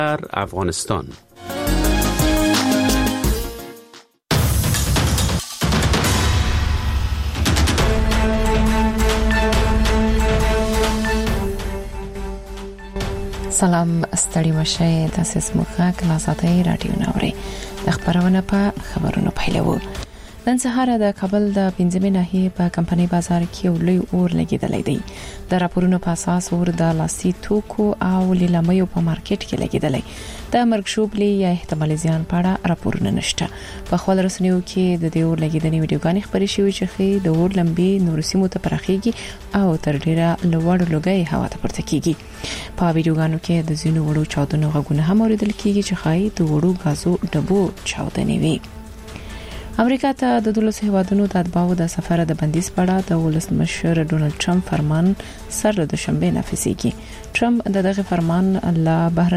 افغانستان. سلام، ستړي مشه. تاسو سموږه کلاساتای رادیو ناوړي د خبرونه په خبرونو پیلوو. نن سهار د کابل د 15 ناحیه په کمپنی بازار کې لوی اور لګیدلی دی. د راپورونو په اساس اور د لاسي توکو او لیلامیو په مارکیټ کې لګیدلی. د مرګ شوبلي یا احتمالي زیان په اړه راپورونه نشته. په خپل رسنیو کې د دې اور لګیدنې ویډیوګانې خبرې شوې چې د اور لمبې نور سیمو ته پراخيږي او تر ډیره لوړ لوګي هوا ته پورته کیږي. په ویډیوګانو کې د زینو وړو چاودنو غږونه هم اوریدل کیږي چې خای د وړو غازو ډبو چاودنې وي. امریکا ته د 12 هیوادونو د اتباعو د سفر د بندیز په اړه د ولسمشر ډونالد ټرمپ فرمان سره د شنبه نافذیږي. ټرمپ دغه فرمان له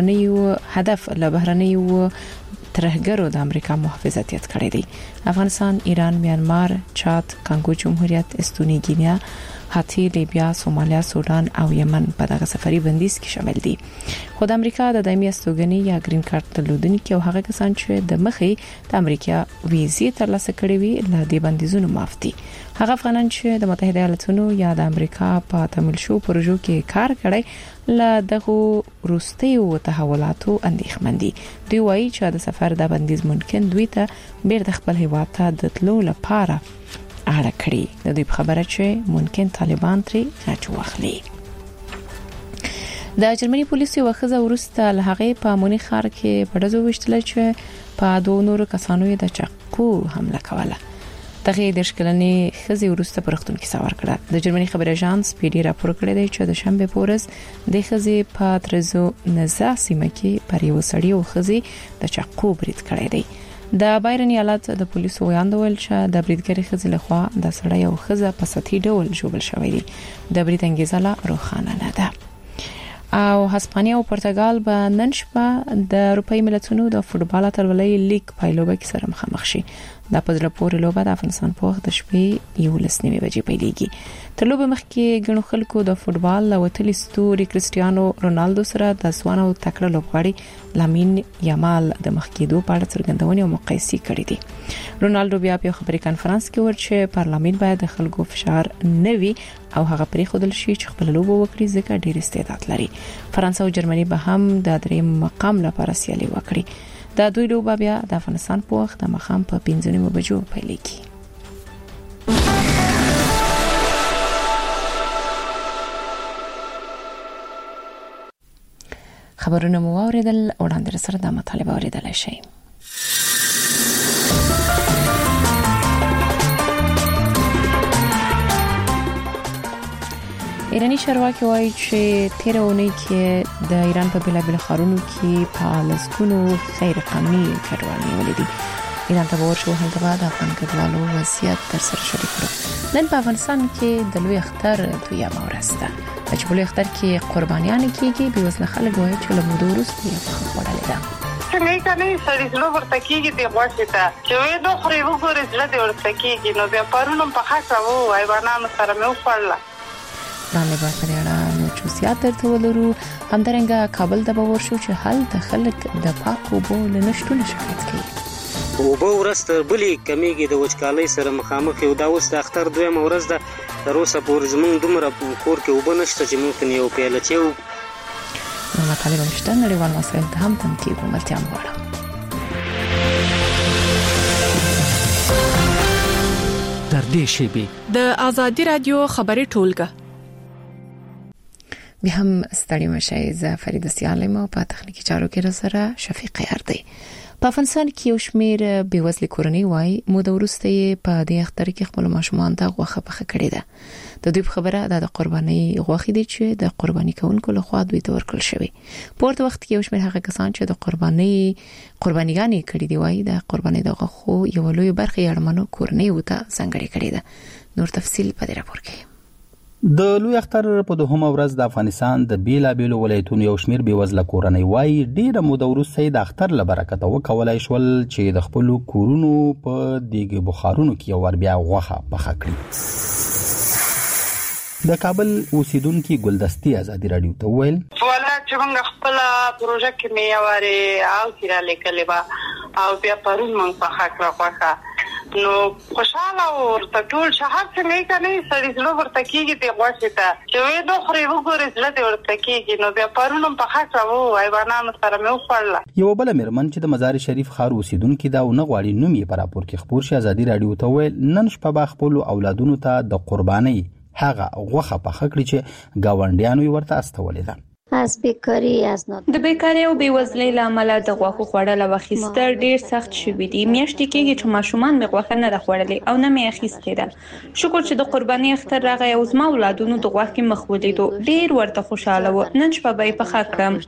بهرنیو ترهګرو د امریکا محافظت یاد کړی دی. افغانستان، ایران، میانمار، چاد، کانګو جمهوریت، استونی، گینیا، هاتی، لیبیا، سومالیا، سودان او یمن په دغه سفري بندیز کې شامل دي. خو د امریکا د دایمي استوګنې یا گرین کارت درلودونکو او هغه کسان چې د مخې د امریکا ویزې ترلاسه کړې وي له دې بندیزونو معاف دي. هغه افغانان چې د متحده ایالاتونو یا د امریکا په تمویل شو پروژو کې کار کړی له دغه روستیو تحولاتو اندېښمن دي. دوی وایي چې د سفر د بندیز ممکن دوی ته بیرته خپل هیواد ته د تلو لپاره اړه کړی. د دې خبره چې ممکن طالبان ترې غچ واخلي. د جرمني پولیسو وخزه ورسته له هغه په مونی ښار کې په دزو وشتل چې په دوه نورو کسانو د چاقو حمله کوله. دغه د شکلنې خزي ورسته پرختون کې سوار کړه. د جرمني خبر اژانس پی ډی راپور کړی دی چې د شنبه پورز د خزي په ترزو نزا سیمه کې پر یو سړی او خزي د چاقو برید کړی دی. د بایرن ایالت د پولیسو ویاندول چې د بریدګری خزي لخوا د سړی او خزه په سطحي ډول جوړل شوې دي. د برید انګیزه لا روښانه نه ده. او هسپانیا او پرتګال به نن شپه د اروپאי ملتونو د فوټبال اتلولۍ لیګ پایلوبه کې سره مخامخ شي. د پدله پورې لوبه د افغانستان په وخت د شپې 11:00 بجې پیلېږي. تر لوبه مخکې غنو خلکو د فوټبال لوتلی ستوري کریسټیانو رونالدو سره د ځوان او تکړه لوبغاړي لامین یامال د مخکېدو په اړه څرګندونې او مقایسې کړې دي. رونالدو بیا په خبري کانفرنس کې ورچې پارلمان باید د خلکو فشار نه وي او هغه پرې خودل شي چې خپل لوبه وکړي ځکه ډېر استعداد لري. فرانسه او جرمني به هم د دریم مقام لپاره سیالي وکړي. دا دوی لوبه بیا د افغانستان په وخت د مخام په 15 بجو پیلېږي. خبرونه مو اوریدل. وړاندې سره د مطالبه اوریدل شي. ایرانی چارواکي وایي چې تیر اونۍ کې د ایران په بلابل ښارونو کې په لسګونو غیر قانوني کډوالۍ ولیدي. ایران ته ورشو هلته بعد افغان کډوالو وضعیت تر سره شریک کړو. نن په افغانستان کې د لوی اختر دویمه ورځ ده. چې په لوی اختر کې قربانیان کېږي. به وسله خلک وایي چې له موده وروسته یې خوړلې ده. څنګه کني سړي زلو ورته کېږي د غوښې ته چې وې دوه خوري وګورې زړه دې ورته کېږي. نو بیا پرونم په خاصه وو حیوانانو سره مې وخړله. باندې باندې نو چې زیات درته ولرو. همدارنګه کابل ته به ورشو چې هلته خلک د پاکو اوبو له نشټون شکایت کوي. اوبه ورسته بلی کمیږي د وچکالۍ سره مخامخ یو. دا اوس د اختر دویمه ورځ ده. تر اوسه پورې زموږ دومره کور کې اوبه نشته چې ممکن یو پیاله چیو. نو مطالب نشته. نړیوال مسایل ته هم تنقید او ملتیا غواړم. در دې شیبه د ازادي رادیو خبري ټولګه به هم ستړي مشه. زه فرید سیالم او په تخنیکی چارو کې سره شفیق یاردی. په افغانستان کې یو شمېر بیوزلي کورنۍ وایي موده وروسته په دې اختر کې خپل ماشومان ته غوښه پخه کړې ده. د دوی خبره د قرباني غوښې دي چې د قرباني کوونکو لخوا دوی ته ورکړل شوی. په ورته وخت کې یو شمېر هغه کسان چې د قربانيګانې کړې دي وایي د قرباني د غوښو یو لوی برخه یې اړمنو کورنۍ وته څنګه کړې ده. نور تفصیل په دې راپور کې. د لوی اختر په دوهمه ورځ د افغانستان د بیلابیلو ولایتونو یو شمېر بیوزله کورنۍ وایي ډېره موده وروسته د اختر له برکته وکولای شول چې د خپل کورونو په دیګ بخارونو کې ور بیا غوښه پخه کړي. د کابل اوسیدونکو ګلدستي ازادي رادیو ته ویل ولادت چې موږ خپل پروژه کې میواره او کیرا لیکلې با او بیا پرون موږ په خاطر واخا نو خوشاله او ټول شهر څنګه کني سړي زلو ورته کېږي دی غواړي ته چې وې دوه خوري وګورې زله دی ورته کېږي نو بیا پرون په خاطر وو حیوانانو سره مې وخړل یو بل مېرمن چې د مزار شریف ښار اوسیدونکو دا نه غواړي نوم یې پر راپور کې خبر شي ازادي رادیو ته ویل نن شپه به خپل اولادونو ته د قرباني هغه غوخه په خکړی چې گاونډیانو ورته استولې ده د بیکارۍ او بیوزلۍ له امله د غوښو خوړل او اخیستل ډیر سخت شوي دي. میاشتې کېږي چې ماشومان مې غوښه نه ده خوړلې او نه مې اخیستې ده. شکر چې د قرباني اختر راغی او زما اولادونو د غوښې مخ ولیدو. ډیر ورته خوشاله و. نن شپه به یې پخه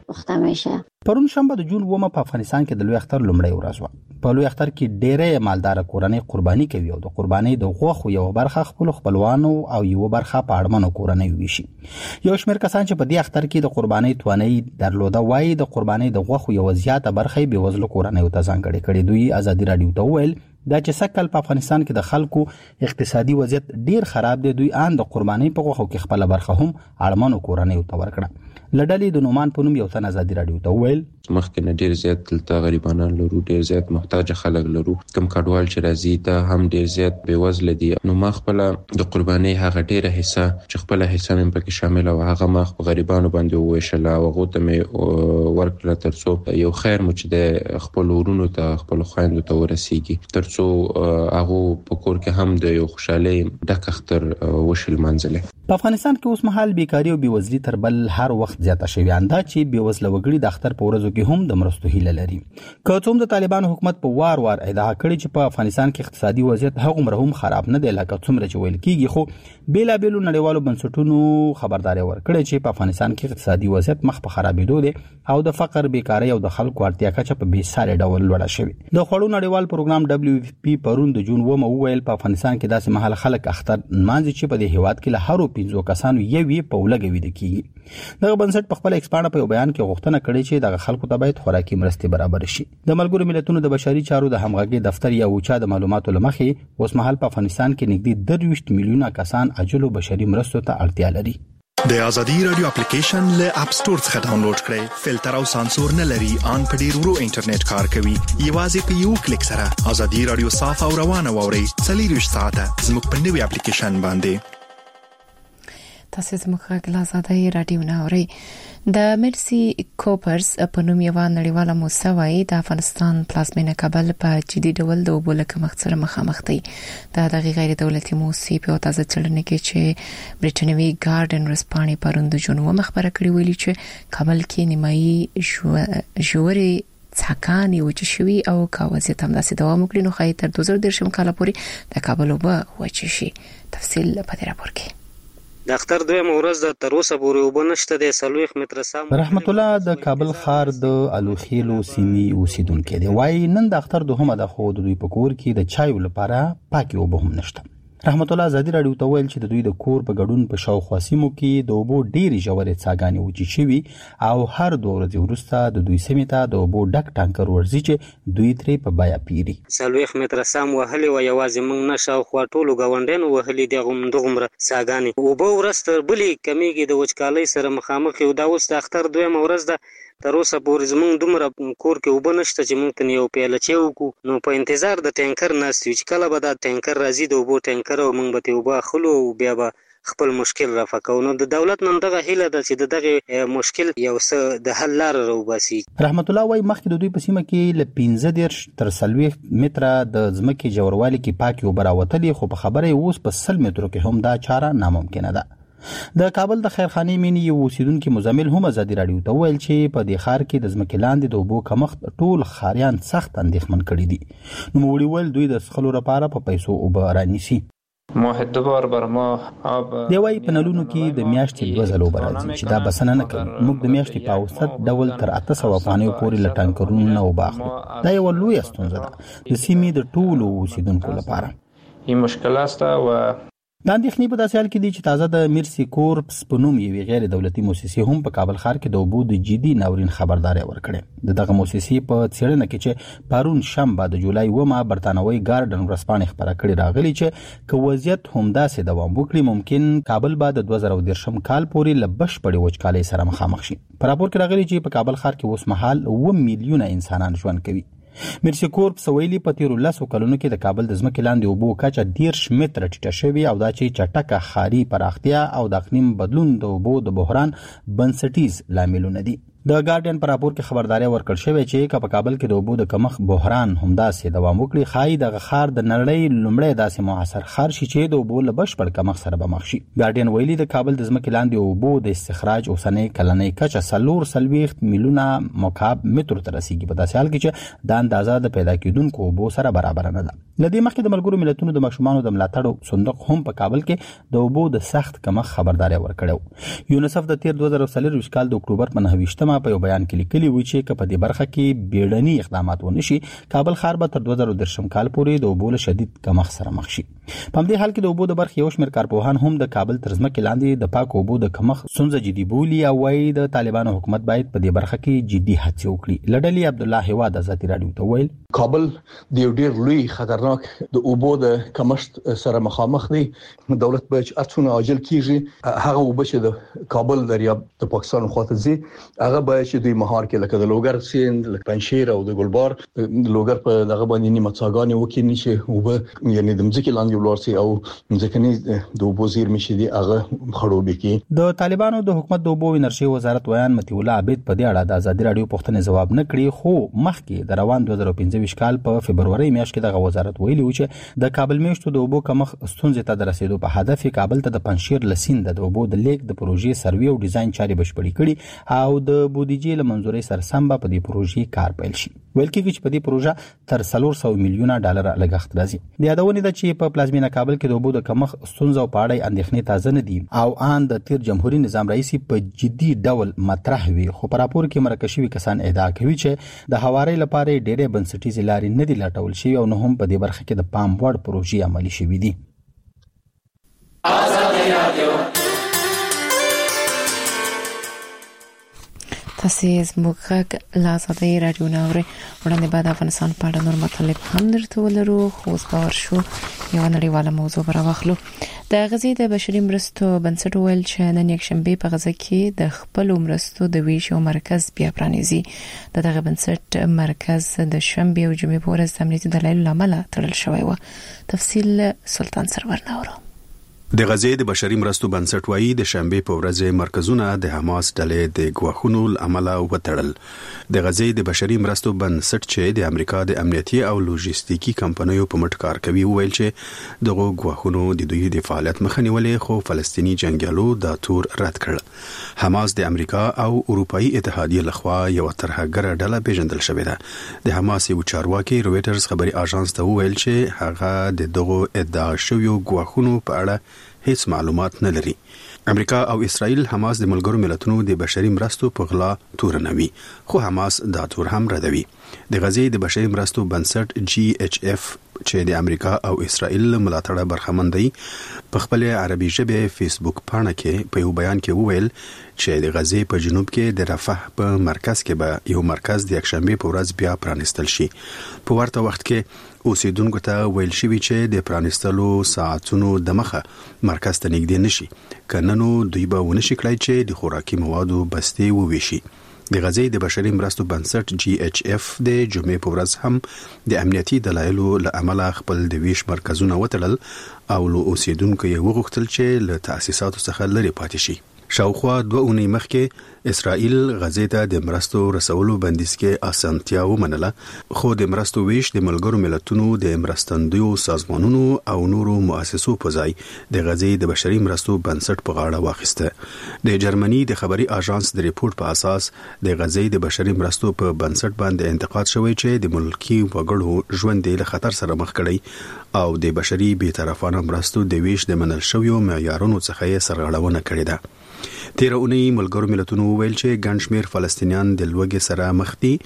کړم. پرون شنبه د جون 9 په افغانستان کې د لوی اختر لومړی ورځ وه. په لوی اختر کې ډېرې مالدار کورنۍ قرباني کوي او د قرباني د غوښو یو برخه خپلوانو او یو برخه په اړمنو کورنۍ ویشي. یو شمېر کسان چې په دې اختر کې د قرباني توانایي درلوده وایي د قرباني د غوښو یو زیاته برخه به وزلو کورنۍ ته ځانګړې کړي. دوی ازادي رادیو ته ویل دا چې سکل په افغانستان کې د خلکو اقتصادي وضعیت ډیر خراب دی. دوی ان د قرباني په غوښو کې خپل برخه هم اړمنو کورنۍ ته ورکړه. لډلې د نومان په نوم یو تن ازادي رادیو ته ویل مخکې نه ډیر زیات دلته غریبانان لرو، ډیر زیات محتاج خلک لرو، کم کډوال چې راځي ته هم ډیر زیات بیوزل دي. نو ما خپل د قرباني هغه ډیره حصہ چې خپل حصہ مې پکې شامل او هغه ما خپل غریبانو باندې وویشل او هغه ته مې ورکړه ترڅو یو خیر مو چې د خپل ورونو ته خپل خويندو ته ورسیږي، ترڅو هغه په کور کې هم د یو خوشاله ډک اختر وشل منځله. په افغانستان کې اوس مهال بیکاری او بیوزلي تر بل هر وخت زیاته شوې. انده چې بیوزله وګړي د اختر په ورځو کې هم د مرستو هیله لري. که څوم د طالبانو حکومت په وار ادعا کړي چې په افغانستان کې اقتصادي وضعیت هغه هم خراب نه دی لکه څومره چې ویل کیږي، خو بیلا بیلو نړیوالو بنسټونو خبرداري ورکړي چې په افغانستان کې اقتصادي وضعیت مخ په خرابېدو دی او د فقر، بیکاری او د خلکو اړتیا کچه په بیساري ډول لوړه شوې. د خوړو نړیوال پروګرام WFP پرون د جون 9 وویل په افغانستان کې داسې مهال خلک اختر نمانځي چې په دې هیواد کې له هرو 15 کسانو یوې په ولګوي د کیږي. دغه بنسټ په خپل ایکسپانډ په بیان کې غوښتنه کړې چې دغه خلکو ته باید خوراکي مرستې برابر شي. د ملګرو ملتونو د بشري چارو د همغږي دفتر یا اوچا د معلوماتو لمخې اوس مهال په افغانستان کې نږدې 23 میلیونه کسان عاجلو بشري مرستو ته اړتیا لري. د ازادي رادیو اپلیکیشن له اپ سٹور څخه ډاونلوډ کړئ. فلټر او سانسور نه لري، ان په ډیر ورو انټرنیټ کار کوي. یوازې په یو کلیک سره ازادي رادیو صاف او روانه ووري. 24 ساعته زموږ په نوې اپلیکیشن باندې. تاسو زموږ غږ له ازادي رادیو نه اورئ. د مرسی کوپرز په نوم یو نړیواله موسسه وايي د افغانستان پلازمینه کابل په جدي ډول د اوبو له کمښت سره مخامخ دی. د غیر دولتي موسسې په تازه څېړنه کې چې برټانوي ګارډن ورسپانې پرون د جون 9 خبره کړې ویلي چې کابل کې نیمایي ژورې څاګانې وچې شوي او که وضعیت همداسې دوام وکړي نو ښایي تر 2030 کال پورې د کابل اوبه وچې شي. تفصیل په دې راپور کې. د اختر دویم ورځ د تر اوسه پورې اوبه نشته د 40 متره سم. رحمت الله د کابل ښار د الوخیلو سیمې اوسیدونکو دی. وايي نن د اختر دوهمه د خو د دوی په کور کې د چایو لپاره پاکي اوبه هم نشته. رحمت الله ازادي رادیو ته ویل چې د دوی د کور په ګډون په شاوخوا سیمو کې د اوبو ډېری ژورې څاګانې وچې شوي او هر 2 ورځې وروسته د دوی سیمې ته د اوبو ډک ټانکر ورځي چې دوی ترې په بیا پیري. 40 متره سم وهلي و یوازې موږ نه شاوخوا ټولو ګاونډیانو وهلي دغه څاګانې اوبه ورسته بلې کمیږي د وچکالۍ سره مخامخ یو. دا اوس د اختر دویم ورځ ده تر اوسه پورې زموږ دومره کور کې اوبه نشته چې موږ ته یو پیاله چای وکړو. نو په انتظار د ټانکر ناست یو چې کله به دا ټانکر راځي د اوبو ټانکر او موږ به اوبه اخلو او بیا به خپل مشکل رافع کوو. نو د دولت نن دغه هیله ده چې دغه مشکل یو څه د حل لار راوباسي. رحمت الله وايي مخکې د دوی په سیمه کې ل 15 تر 40 متره د ځمکې جوړوالي کې پاکي اوبه راوتلې، خو په خبره اوس په 100 مترو کې هم دا چاره ناممکنه ده. د کابل د خیرخانې مینی یو اوسیدونکو مزمل هم ازادي رادیو ته ویل چې په دې ښار کې د ځمکې لاندې د اوبو کمښت ټول ښاریان سخت اندېښمن کړي دي. نو موږ ویل دوی د څښلو لپاره په پیسو اوبه رانیسي. دی وايي په نلونو کې د میاشتې 2 ځله اوبه راځي چې دا بسنه نه کوي. موږ د میاشتې په اوسط ډول تر 800 افغانیو پورې له ټانکرونو نه اوبه اخلو. دا یو لوی ستونزه ده د سیمې د ټولو اوسیدونکو لپاره. این مشکل است و د اندېښنې په داسې حال کې دي چې تازه د میرسي کورپس په نوم یوې غیر دولتي مؤسسې هم په کابل ښار کې د اوبو د جدي ناورین خبرداري ورکړې. دغه مؤسسې په څېړنه کې چې پرون شنبه د جولای 1 برتانوي ګارډن ورځپاڼې خبره کړې راغلي چې که وضعیت همداسې دوام وکړي ممکن کابل به د 2013 کال پورې له بشپړې وچکالۍ سره مخامخ شي. په راپور کې راغلي چې په کابل ښار کې اوس مهال 1 میلیونه انسانان ژوند کوي. میرسي کورپس ویلي په تیرو 10 کلونو کې د کابل د ځمکې لاندې اوبو کچه 10 متره ټیټه شوې او دا چې چټکه ښاري پراختیا او د اقلیم بدلون د اوبو د بحران بنسټیز لاملونه دي. د ګارډین پر راپور کې خبرداري ورکړل شوې چې په کابل کې د اوبو د کمښت بحران همداسې دوام وکړي خای د ښار د نړۍ لومړی داسې معاصر ښار شي چې د اوبو له بشپړ کمښت سره به مخ شي. ګارډین ویلي د کابل د ځمکې لاندې اوبو د استخراج اوسنۍ کلنۍ کچه 440 میلیونه مکعب متر ته رسیدي په داسې حال کې چې د اندازه د پیدا کېدونکو اوبو سره برابر نه ده. لدې مخکې د ملګرو ملتونو د ماشومانو د ملاتړ صندوق هم په کابل کې د اوبو د سخت کمښت خبرداري ورکړو. یونیسف د تیر 2024 کال د اکتوبر په 9 په یو بیان کې لیکلي و چې په دې برخه کې بیړني اقدامات ونشي کابل ښار به تر 2013 کال پورې د اوبو له شدید کمښت سره مخ شي. په همدې حال کې د اوبو د برخې یو شمېر کارپوهان هم د کابل تر ځمکې لاندې د پاک اوبو د کمښت ستونزه جدي بولي او وايي د طالبانو حکومت باید په دې برخه کې جدي هڅې وکړي. لډلي عبدالله هواد ازادي رادیو ته ویل کابل د یو ډیر لوی خطرناک د اوبو د کمښت سره مخامخ دی. دولت باید ارڅونه عاجل کیږي هغه اوبه چې د کابل دریاب د پاکستان خواته ځي هغه باید چې دوی مهار کې لکه د لوګر سیند لکه پنشیر او د ګلبار لوګر په دغه باندې نیمه څاګانې وکړي چې اوبه یعنی د مځکې لاندې ولاړ سي او ځکه د اوبو زیرمې چې دي هغه خړوبې کی. د طالبانو د حکومت د اوبو انرژي وزارت ویان متي الله عبید په دې اړه د ازادي رادیو پوښتنې جواب نه کړی خو مخکې د روان 2015 کال په فبرवरी میاشت کې د وزارت ویلي و چې د کابل میشتو د اوبو کمښت ستونزې ته د رسیدو په هدف کابل ته د پنشیر لسیند د اوبو د لیک د پروژې سروي او ډیزاین چارې بشپړې کړي او د بودیجې له منځوري سره سم په دې پروژې کار پیل شي. ویل کېږي چې په دې پروژه تر 400 میلیونه ډالر لګښت راځي. د یادونه ده چې په پلازمینه کابل کې د اوبو د کمښت ستونزو په اړه اندېښنې تازه نه دي او ان د تیر جمهوریت نظام رئیس په جدي ډول مطرح وي خو په راپور کې مرکشي کسان ادعا کوي چې د هواري لپاره ډېرې بنسټیزې لارې نه دي لټول شوی او نه هم په دې برخه کې د پام وړ پروژې عملي شوې دي. تاسو زموږ لازمي رادیو ناوړي وړاندې بعد افغانستان په اړه نور مطلب هم درته ولرو خو باور شو یو نړیواله موضوع راوخلو. د غزې د بشري مرستو بنسټ ویل چې نن یکشنبه په غزه کې د خپل مرستو د ویش او مرکز بیا پرانیزي. دغه بنسټ مرکز د شنبه او جمعې په ورځ د امنیتي دلایلو لامل تړل شوی و. تفصیل سلطان سرور ناورو. د غزې د بشري مرستو بنسټ وایي د شنبه په ورځ مرکزونه د حماس ډلې د غواخونو لامل وتړل. د غزې د بشري مرستو بنسټ چې د امریکا د امنیتي او لوجستیکي کمپنیو په مټ کار کوي ویل چې دغه غواخونو د دوی د فعالیت مخه نیولې خو فلسطینی جنگیالو دا تور رد کړ. حماس د امریکا او اروپאי اتحادیه لخوا یو ترهګره ډله پیژندل شوې ده. د حماس یو چارواکي رويټرز خبري اژانس ته ویل چې هغه د دغه ادعا شویو غواخونو په اړه هیڅ معلومات نه لري. امریکا او اسرائیل حماس د ملګرو ملتونو د بشري مرستو په غلا تورنوي خو حماس دا تور هم ردوي. د غزې د بشري مرستو بنسټ GHF چې د امریکا او اسرائیل ملاتړه برخمن دی په خپل عربي ژبه فیسبوک پاڼه کې په یو بیان کې وویل چې د غزې په جنوب کې د رفح په مرکز کې به یو مرکز د یکشنبه په ورځ بیا پرانستل شي. په ورته وخت کې اوسیدونکو ته ویل شوی چې د پرانستلو ساعتونو د مخه مرکز ته نږدې نشي کننو دوی به ونشي کړای چې د خوراکي موادو بستې وویشي. د غزې د بشري مرستو بنسټ GHF د جمعې په ورځ هم د امنیتي دلایلو له امله خپل د ویش مرکزونه وتړل او له اوسیدونکو یې وغوښتل چې له تاسیساتو څخه لري پاتې شي. شاوخوا 2 اونۍ مخکې اسرائیل غزې ته د مرستو رسولو بندیز کې اسانتیا ومنله خو د مرستو ویش د ملګرو ملتونو د مرستندویو سازمانونو او نورو مؤسسو په ځای د غزې د بشري مرستو بنسټ په غاړه واخیسته. د جرمني د خبري اژانس د ریپورت په اساس د غزې د بشري مرستو په بنسټ باندې انتقاد شوی چې د ملکی وګړو ژوند له خطر سره مخ کړي او د بشري بی‌طرفانه مرستو د ویش د منل شویو معیارونو څخه یې سرغړونه کړې ده. تیر اونۍ ملګرو ملتونو ویل چې ګڼ شمېر فلسطینیان د لوږې سره مخ دي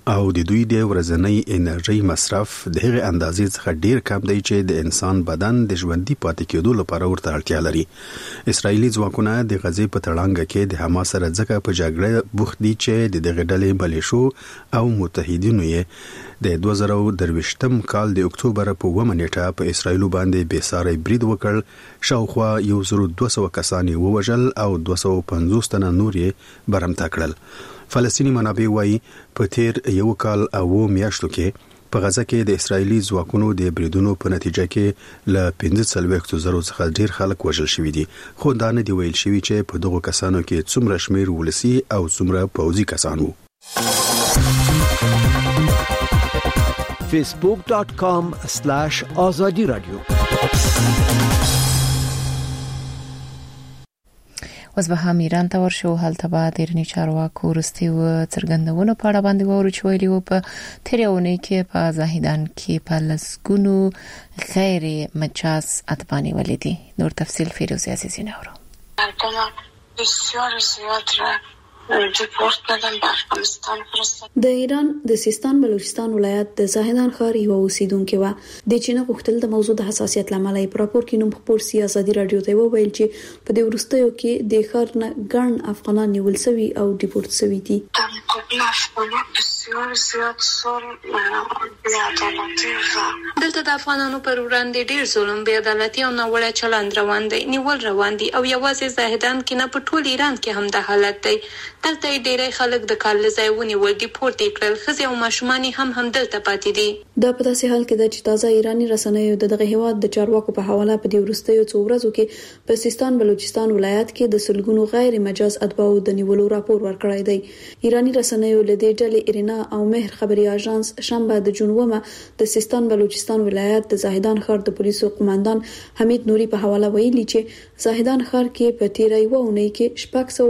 او د دوی د ورځنی انرژي مصرف د هغه اندازې څخه ډیر کم دی چې د انسان بدن د ژوندۍ پاتې کېدو لپاره ورته اړتیا لري. اسرایلی ځواکونه د غزې په تړانګه کې د حماس سره ځکه په جګړه بوخت دي چې د دغه ډلې ملیشو او متحدینو یې د 2023م کال د اکتوبر په 1 نیټه په اسرایل باندې بېساري برید وکړ. شاوخوا 1200 کسان ووژل او 250 تنه نور یې برمته کړل. فلسطینی منابع وايي په تیر یو کال او میاشتو کې په غزه کې د اسرایلی ځواکونو د بریدونو په نتیجه کې ل 15,000 څخه ډیر خلک وژل شوي دي. خو دا نه دی ویل شوی چې په دغه کسانو کې څومره شمیر ولسی او څومره پوځي کسان وو. facebook.com/azadi radio اوس به هم ایران ته ورشو. هلته به د ایراني چارواکو وروستي څرګندونو په اړه باندې وورو چې ویلي وو په تیرونی کې په زاهدان کې په لسګونو غیر مجاز اتبانی ولیدي. نور تفصیل فیروزی عزیزی نورو. بسیار زیاد را دیپورت کردن به افغانستان فرستادن. د ایران د سیستان بلوچستان ولایت د زاهدان ښار یو اوسیدونکو و د چینه غوښتل د موضوع د حساسیت لامل یې په راپور کې نوم خبر سي ازادي رادیو ته وویل چې په دې ورستیو کې د ښار نه ګڼ افغانان نیول شوي او دیپورت شوي دي. تمام افغانان بسیار زیاد ظلم بې عدالتي دلته د افغانانو پر وړاندې ډیر ظلم، بې عدالتي او ناوړه چلند روان دی، نیول روان دي او یوازې زاهدان کې نه په ټول ایران کې هم د حالت دی. دلته ډېری خلک د کال ځای ونیول، دیپورت کړل، ښځې او ماشومان هم دلته پاتې دي. دا په داسې حال کې ده چې تازه ایرانی رسنیو دغه هیواد د چارواکو په حواله په دې وروستیو څو ورځو کې په سیستان بلوچستان ولایت کې د سلګونو غیر مجاز اتباعو د نیولو راپور ورکړی دی. ایرانی رسنیو له دې ډلې ارینا او مهر خبري اژانس شنبه د جون 9 د سیستان بلوچستان ولایت د زاهدان ښار د پولیسو قوماندان حمید نوري په حواله ویلي چې زاهدان ښار کې په تیرې وونه کې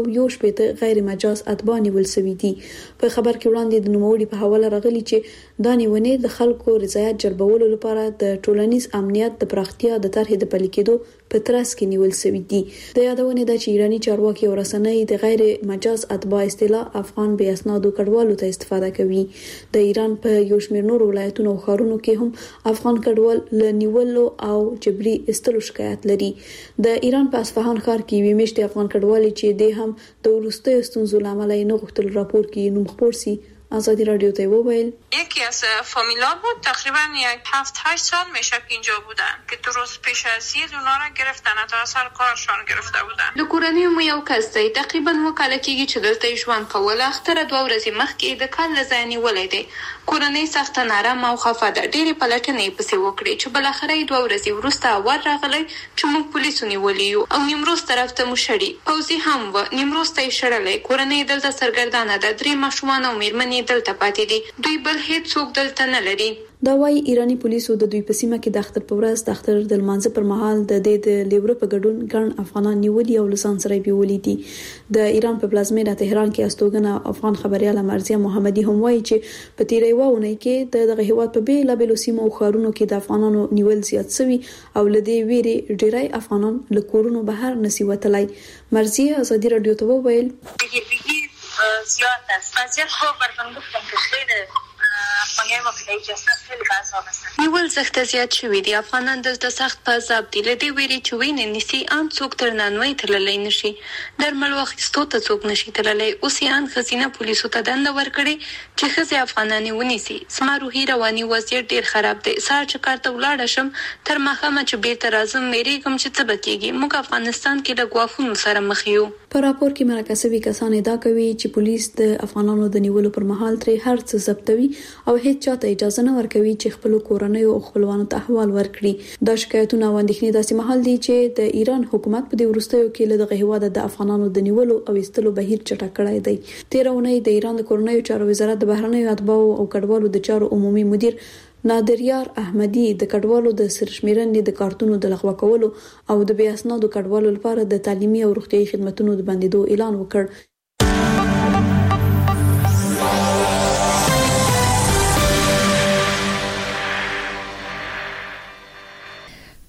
601 غیر مجاز اتباع نیول شوي دي. په خبر کې وړاندې د نوموړي په حواله راغلي چې دا نیونې د خلکو رضایت جلبولو لپاره د ټولنیز امنیت د پراختیا د طرحې د پلي کېدو په ترڅ کې نیول شوي دي. د یادونه ده چې ایرانی چارواکي او رسنۍ د غیر مجاز اتباع اصطلاح افغان بې اسنادو کډوالو ته استفاده کوي. د ایران په یو شمېر نور ولایتونو او ښارونو کې هم افغان کډوال له نیولو او جبري استلو شکایت لري. د ایران په اصفهان ښار کې وی میشتي افغان کډوالي چې د هم د ورستیو ستونزو لامل یې نه غوښتل راپور کې نوم خبر سي آزادی رادیو ته وویل. یکی از فامیلا بود تقریبا 7-8 سال میشه که اینجا بودن که درست پیش از عید اونا را گرفتن تا سر کارشان گرفته بودن. د کورنۍ مو یو کس دی تقریبا وکاله کېږي چې دلته ژوند کوله. اختر 2 ورځې مخکې د کال لزانی ولې دی. کورنۍ سخت نارم او خفه ده. ډېری پلټنې پسې وکړي چې بل اخر 2 ورځې وروسته ور راغلی چې موږ پولیسو نیولیو او نیمروز طرف ته مو شړي. پوځي هم و نیمروز ته شړلې. کورنۍ دلته سرګردانه ده. 3 ماشومان او میرمنې دلته پاتې دي. دوی بل هیڅ څوک دلته نه لري. دا وايي ایرانی پولیسو د دوی په سیمه کې د اختر په ورځ د اختر د لمانځه پر مهال د لیبرو په ګډون ګڼ افغانان نیولي او لسان سره بیولې دي. د ایران په پلازمینه تهران کې استوګنه افغان خبرياله مرزیه محمدي هم وايي چې په تیرې وونه کې دغه هیواد په بیلابېلو سیمو او ښارونو کې د افغانانو نیول زیات شوی او لدې ویري ډیری افغانان له کورونو بهر نسی وتلای. مرزیه ازادي رادیو ته وویل زیاد است. وضعیت خو بربند گفتم که خیلی نیول سخت زیات شوی دی. افغانان دلته سخت په عذاب دي. لدی ویری چې وینې نسی ان څوک تر نانوي تللی نشي. درمل واخیستو ته څوک نشي تللی. اوس یې ان خزینه پولیسو ته دنده ورکړي چې خزي افغانانی ونیسي. سما روحي رواني وضعیت ډیر خراب دی. سار چې کارته ولاړ شم تر مخامه چې بیرته راځم مېری کوم چې څه بکیږي. موږ افغانستان کې د غواخونو سره مخ یو. په راپور کې مرکزي کسان ادعا کوي چې پولیس د افغانانو د نیولو پر مهال ترې هر څه ضبطوي او هیڅ چاته اجازه نه ورکوي چې خپل کورنۍ او خپلوانو ته احوال ورکړي. دا شکایتونه او اندېښنې داسې مهال دي چې د ایران حکومت په دې وروستیو کې له دغه هیواد د افغانانو د نیولو او ایستلو بهیر چټک کړی دی. تیرونه د ایران د کورنۍ چارو وزارت د بهرنیو اتباعو او کډوالو د چارو عمومي مدیر نادریار احمدی د کډوالو د سرشمیرنې د کارتونو د لغوه کولو او د بې اسنادو کډوالو لپاره د تعلیمي او روغتیايي خدماتو د بندیدو اعلان وکړ.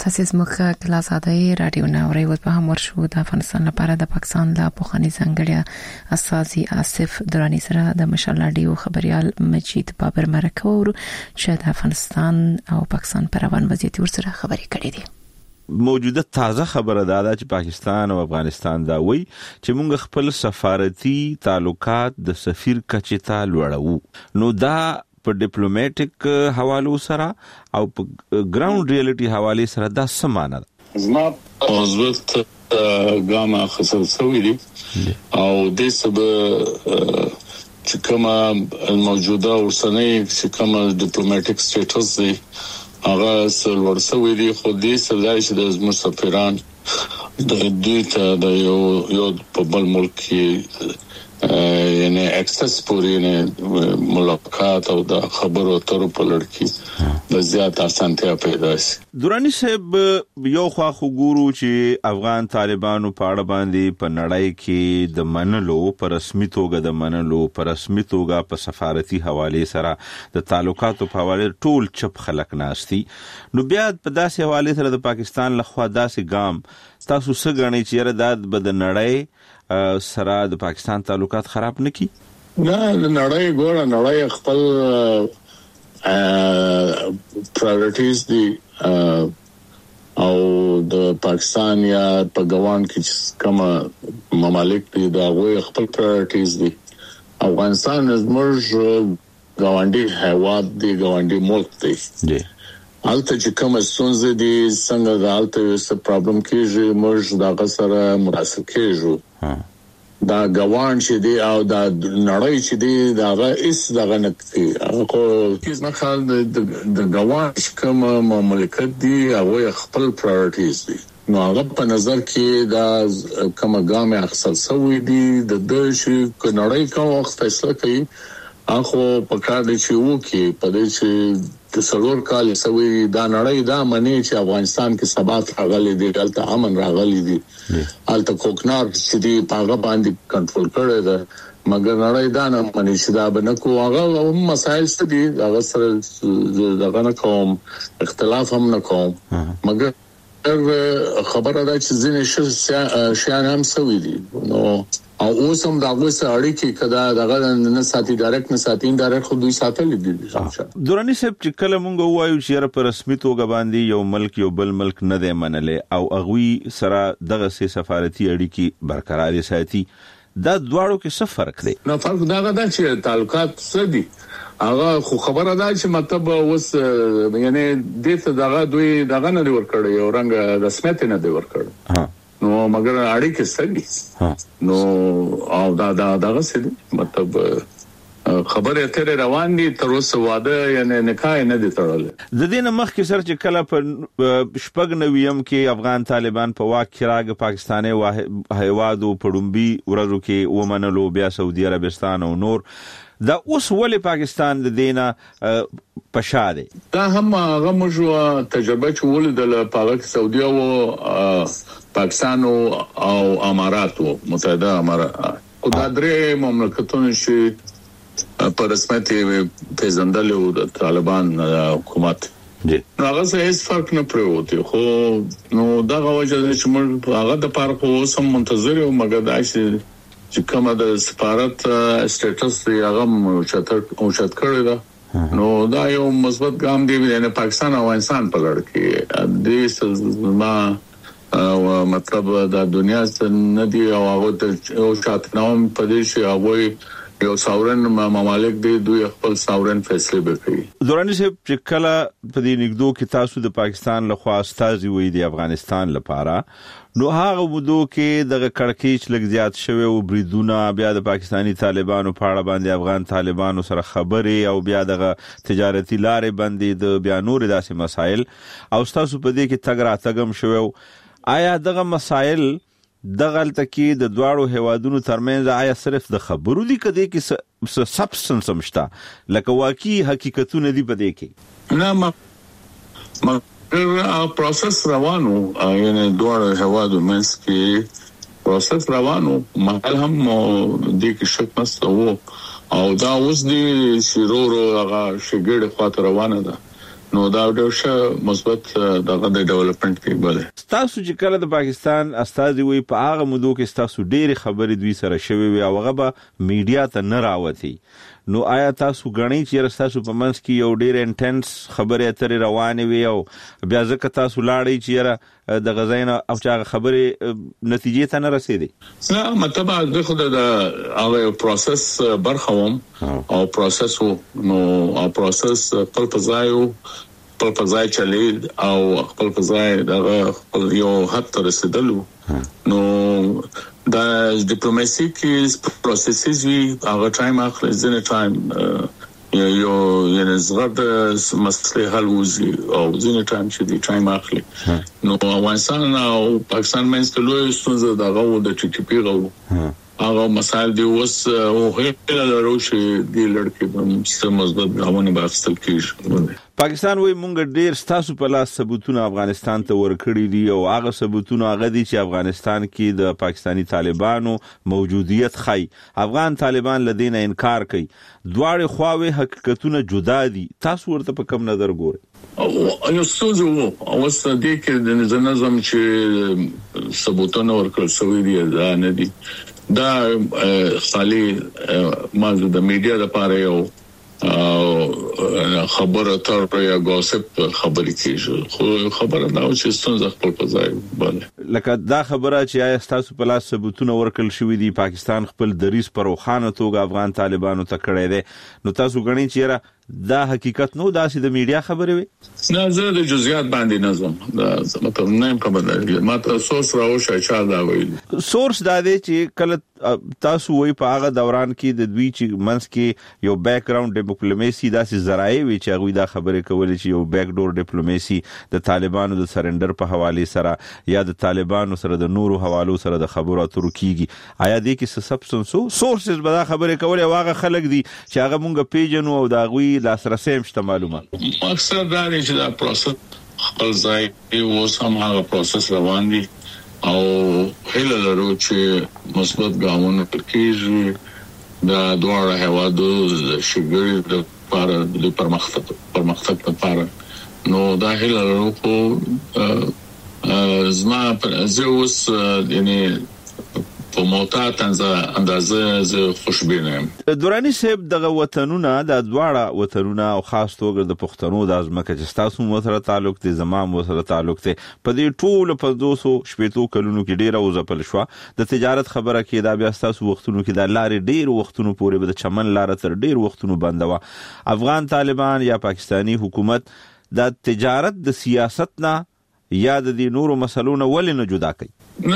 تاسو زموږه کلاس آزادۍ رادیو ناوړي و په هم ورشو د افغانستان لپاره د پاکستان لا پوخانی ځنګړی اساسي آصف درانی سره د مشال رادیو خبريال مجید بابر مرکه ورو چې د افغانستان او پاکستان پر روان وضعیت ورسره خبري کړې دي. موجوده تازه خبره ده چې پاکستان او افغانستان دا وایي چې موږ خپل سفارتي تعلقات د سفیر کچې ته لوړو. نو دا په ډیپلوماټیک حوالو سره او په ګراوند ریالټي حواله سره دا سمانه ده. زما اوزوت ګاما خصل سوي دي او د سبب چې کومه موجوده ورسنۍ چې کومه ډیپلوماټیک سټیټس دی هغه سل ورسوي دي خو دې سلای چې د زموږ سفیران د دې ته د یو په بل ملک کې یعنی اکسس پوری نه ملاقات او د خبرو تر په لړ کې د زیات اسانتیا پیدا شي. درانی صاحب یو خوا خو ګورو چې افغان طالبانو په اړه باندې په نړۍ کې د منلو پر رسمي توګه د منلو پر رسمي توګه په سفارتي حواله سره د تعلقاتو په حواله ټول چپ خلک ناشتي. نو بیا په داسې حواله سره د پاکستان لخوا داسې ګام تاسو څه غنئ چې یره د بد نړۍ سره د پاکستان تعلقات خراب نکي؟ نه نړۍ ګوره نړۍ خپل پرایورټیز دي او د پاکستان یا په ګوان کې کوم ممالک دي دا غوي خپل پرایورټیز دي. افغانستان زموږ ګاونډي هیواد دی ګاونډي ملک دی. حالت چې کوم ستونزې دي څنګه د حالت یو پرابلم کېږي موږ دا غسر مراسل کېږو دا ګوان چې دی او دا نړۍ چې دی دا هیڅ دغه نکتي خو هیڅ نه خال د ګوان کوم مملکت دی هغه خپل پرایورټیز دي. نو هغه په نظر کې دا کوم ګام اخصل سوي دي د دې نړۍ کوم وخت فیصله کوي اخو په کار دي چې وکي په دې چې د سلور کال سوي دا نړۍ دا منی چې افغانستان کې ثبات راغلي دي دلته امن راغلي دي الته کوکنار چې دی په باندې کنټرول کړی دا مګر نړۍ دا نه منی چې دا بنکو هغه مسائل ستدي هغه سره دغه نه کوم اختلاف هم نه کوم مګر خبره ده چې ځینې شیان هم سوي دي نو او اوس هم دا غوسه اړیکې کدا دغه نه ساتي ډایرکټ نه ساتي انډایرکټ خو دوی ساتل دي. دورانی صاحب چې کله مونږ وایو چې په رسمي توګه باندې یو ملک یو بل ملک نه دی منلې او اغوي سره دغه سفارتي اړیکې برقرار ساتي دا دواړو کې څه فرق دی؟ نو فرق دا غدا چې تعلقات سدي هغه خو خبره ده چې مطلب اوس یعنی دته دغه دوی دغه نه ور کړی او رنګ رسمیت نه دی ور کړی نو مګر اړیکې ستګي نو او دا دغه څه مطلب خبره اترې روان دي تر اوسه واده یعنی نکاح نه دي تړل. د دې نه مخکې سر چې کله په شپږ نویم کې افغان طالبان په واک کې راغ پاکستاني هیوادو پړومبي ورځو کې ومنلو بیا سعودي عربستان او نور دا اوس ولې پاکستان د دینه پشاده دا هم هغه موږ تجربه چول د پاک سعودي او پاکستان او امارات متحده امارات او دا درې مملکتونه چې په رسمیت پیژندل او د طالبان حکومت نو هغه هیڅ فرق نه پروت خو نو دا غوښه چې موږ هغه د پارک اوسم منتظر یو مګر دا چې کومه د سفارت سټیټس هغه اوچت کړی دا نو دا یو مثبت ګام دی نه پاکستان او افغانستان په لړ کې د سزما او مطلب د دنیا څخه نه دی او هغه او شاتنوم په دې شی هغه یو ساورن ممالک دی دوی خپل ساورن فیصله وکړي. دورانی صاحب چې کله په دې نګدو کې تاسو د پاکستان لخوا استازي وې د افغانستان لپاره نو هغه ودو کې د کڑکېچ لګ زیات شوی او بریدونه بیا د پاکستانی طالبانو په اړه باندې افغان طالبانو سره خبرې او بیا د تجارتي لارې باندې د بیا نور داسې مسایل او تاسو په دې کې تګ راتګم شوی آیا دغه مسایل دغلته کې د دواړو هیوادونو ترمنځ آیا صرف د خبرو دي کده کې سبستنس مشته لکه واقعي حقیقتونه دي په دې کې نه ما پروسس روانو یعنی دواړو هیوادو منځ کې پروسس روانو مهال هم دې کې شک نشته او دا اوس دي شیرورو هغه شګړه خاطر روانه ده نو دا ډېر ښه مثبت دغه د ډیولپمنٹ کې بله. تاسو چې کله د پاکستان استازي وي په هغه مودو کې تاسو ډېری خبرې دوی سره شوي وي او هغه به میډیا ته نه راوځي، نو آیا تاسو غنئ چې تاسو په منځ کې یو ډېر انټنس خبرې اترې روانې وي او بیا ځکه تاسو لاړئ چې د غزاینه او چې خبرې نتیجې ته نه رسیدي؟ نه، مطلب د خو د هغه پروسس برخوم او پروسس نو او پروسس خپل فضای چلی او خپل فضای دغه خپل یو حد ته رسیدلو. نو دا ډیپلوماسي کې پروسسز وی هغه ټایم اخلي، ځنه ټایم یو یعنی زغد مسله حل وزي او ځنه ټایم چې دی ټایم اخلي. نو افغانستان او پاکستان مینس ته لوی ستونزه دغه د ټي ټي پی غو هغه مسائل دی اوس او هیله لرو چې دی لړکې د سیستم مثبت غوونه بحثل کیږي. پاکستان وای مونږ ډیر ستاسو په لاس ثبوتونه افغانستان ته ورکړي دي او هغه ثبوتونه هغه دي چې افغانستان کې د پاکستانی طالبانو موجودیت خای. افغان طالبان لدین انکار کوي، دواړه خواوې حقیقتونه جدا دي. تاسو ورته په کوم نظر ګورئ؟ یو څه اوس د کې د نظم چې ثبوتونه ورکړل شوی دي دا نه دي، دا خالي مازه د میډیا لپاره یو خبره تر یا غوسپ خبرې کیږي، خو خبره دا چې څنګه خپل پځای باندې لکه دا خبره چې آیا تاسو په لاس ثبوتونه ورکل شوې دي پاکستان خپل دریس پر روخانه توګه افغان طالبانو ته کړی دی، نو تاسو غنئ چې دا حقیقت نو داسې د میډیا خبرې وي؟ نه، زه د جزئیات باندې نظم دا مطلب نه کوم دی، ماته سورس راوښه چې دا وایي. سورس دا دی چې کله تاسو وایي په هغه دوران کې د دوی چې منځ کې یو بیک گراوند ډیپلوماسي داسې ذرایع وي چې هغه دا خبرې کولې چې یو بیک ډور ډیپلوماسي د طالبانو د سرندر په حواله سره یا د طالبانو سره د نورو حوالو سره د خبرو اترو کیږي. آیا دې کې سبستنس سورسز به دا خبرې کولې واغه خلک دي چې هغه مونږ پیژنو او دا غوي لاسرسي مشته معلومه؟ مقصد دا دی چې دا پروسس خپل ځای اوس هم هغه پروسس روان دي او هله لرو چې مثبت ګامونه کیږي د دوه هوادو شګړې د لپاره د پرمختګ لپاره. نو دا هله لرو خو زما زه اوس یعنی په موقعات اندازه زه خوشبینه یم. دورانی صاحب دغه وطنونه د دواړه وطنونه او خاص توګه د پښتنو د ازمکه چې تاسو مو سره تعلق دي زمام مو سره تعلق دي په دې ټول په 200 کلونو کې ډیره وزپل شو د تجارت خبره کې دا بیا تاسو وختونو کې د لارې ډیر وختونو پورې د چمن لار تر ډیر وختونو بندوا. افغان طالبان یا پاکستانی حکومت د تجارت د سیاست نه یا د دې نورو مسلونو ولې نه جدا کوي؟ نه،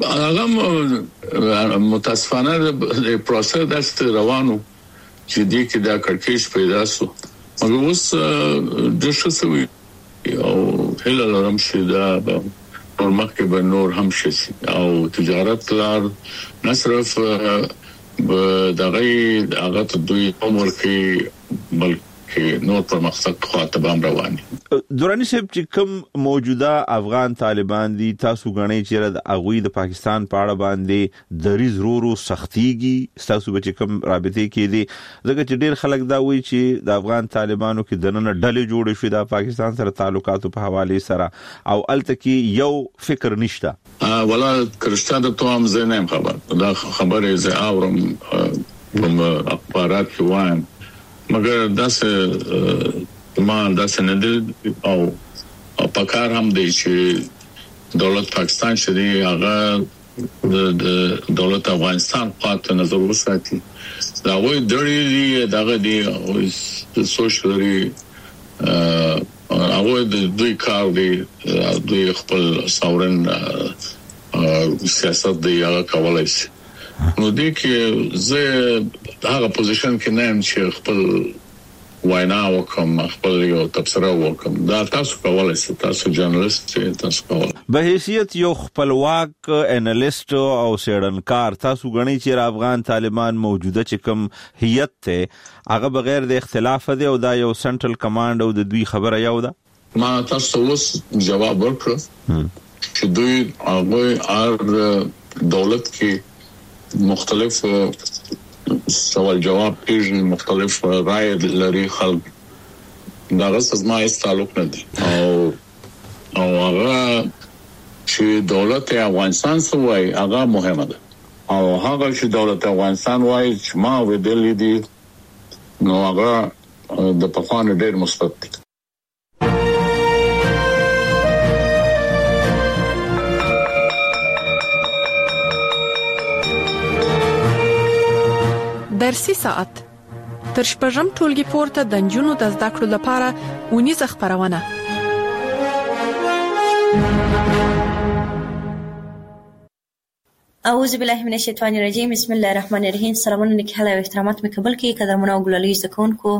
هغه متاسفانه د پروسس دست روانو چې دې کې دا کړکېچ پیدا شو، مګر اوس د شوسوي او هله لرم چې دا په مخکې به نور هم شي او تجارت لار نه صرف دغه هغه ته دوی عمر کې بلکې نور پرمختګ خواته بام رواني. دورانی صاحب چې کوم موجوده افغان طالبان دي تاسو غنئ چې د اغوی د پاکستان په اړه باندې دریز رورو سختيږي، تاسو به کوم رابطې کې دي ځکه چې ډیر خلک دا وایي چې د افغان طالبانو کې دنه ډلې جوړې شوې د پاکستان سره تعلقاتو په حواله سره او الته کې یو فکر نشته. ولا کرشته د توام زینم خبر دا خبره زه اورم په اخبارات کې وایم، مګر داسې ما داسې نه دي او پکار هم دی چې دولت پاکستان چې دی هغه د دولت افغانستان خاطر نظر وساتي. دا وایي دړي دغه دی او سوشلري هغه د دوی کار دی، دوی خپل ساورن سیاست دی هغه کولای شي. نو دې کې زه هغه پوزیشن کې نه یم چې خپل وینا وکم، خپل یو تبصره وکم. دا تاسو کولای شئ، تاسو جرنالست تاسو کولای. به حیثیت یو خپلواک انالیست او سیړنکار تاسو غنئ چې افغان طالبان موجوده چې کوم هیئت ته هغه بغیر د اختلاف دی او دا یو سنټرل کمانډ او د دوی خبره یو ده. ما تاسو اوس جواب ورکړ چې دوی هغه دولت کې مختلف سوال جواب کېږي، مختلف رائے لري خلک دا غوښتنه هیڅ تعلق نه دی او هغه چې دولت افغانستان سوی هغه مهمه ده او هغه چې دولت افغانستان وایي چې ما ودلې دي نو هغه د پخوانو ډېر مثبت دي. درسي ساعت تر شپږم ټولګي پورته د نجونو د زده کړو لپاره ونیزه خبرونه. اعوذ بالله من الشیطان الرجیم. بسم الله الرحمن الرحیم. سلامونه، نیکی حاله و احترامات می قبول کی قدرمن او ګلالي زکونکو